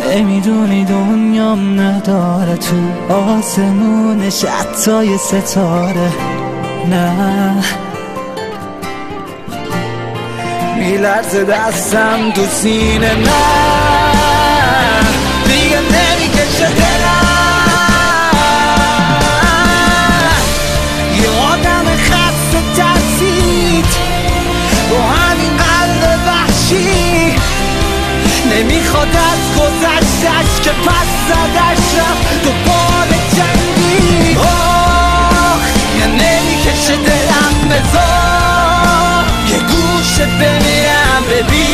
نمیدونی دنیام نداره تو آسمونش حتی ستاره. نه میلرزه دستم تو سینه، نه دیگه نمیکشه دلم. یه آدم خسته ترسید با همین قلب وحشی، نمیخواد از گذشتش که پس زدش رفت دوباره جنگی. یه نمیکشه دلم، بذار یه گوشه بمیرم ببین